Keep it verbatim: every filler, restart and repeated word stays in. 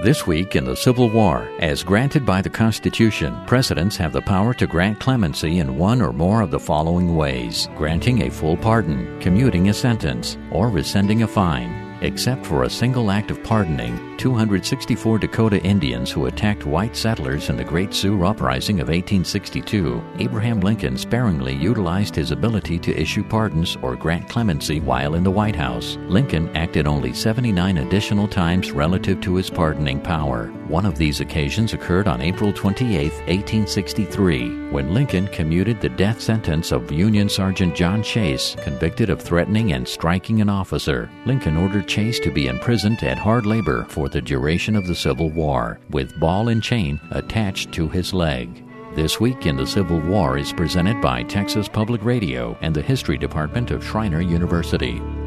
This week in the Civil War, as granted by the Constitution, presidents have the power to grant clemency in one or more of the following ways: granting a full pardon, commuting a sentence, or rescinding a fine. Except for a single act of pardoning, two hundred sixty-four Dakota Indians who attacked white settlers in the Great Sioux Uprising of eighteen sixty-two, Abraham Lincoln sparingly utilized his ability to issue pardons or grant clemency while in the White House. Lincoln acted only seventy-nine additional times relative to his pardoning power. One of these occasions occurred on April twenty-eighth, eighteen sixty-three, when Lincoln commuted the death sentence of Union Sergeant John Chase, convicted of threatening and striking an officer. Lincoln ordered Chase to be imprisoned at hard labor for the duration of the Civil War, with ball and chain attached to his leg. This Week in the Civil War is presented by Texas Public Radio and the History Department of Schreiner University.